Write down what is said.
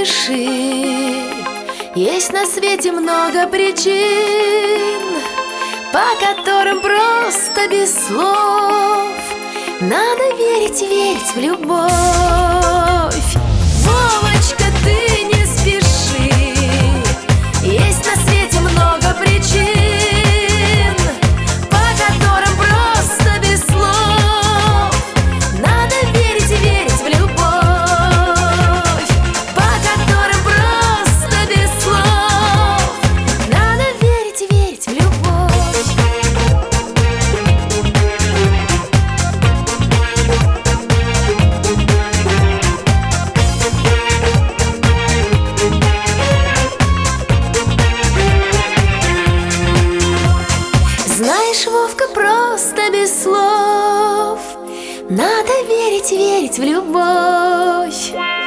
спеши, есть на свете много причин, по которым просто без слов надо верить, верить в любовь. Вовочка, ты не спеши, есть на свете много причин, по которым просто без слов надо верить, верить в любовь, по которым просто без слов надо верить, верить в любовь. Знаешь, Вовка, просто без слов надо верить, верить в любовь.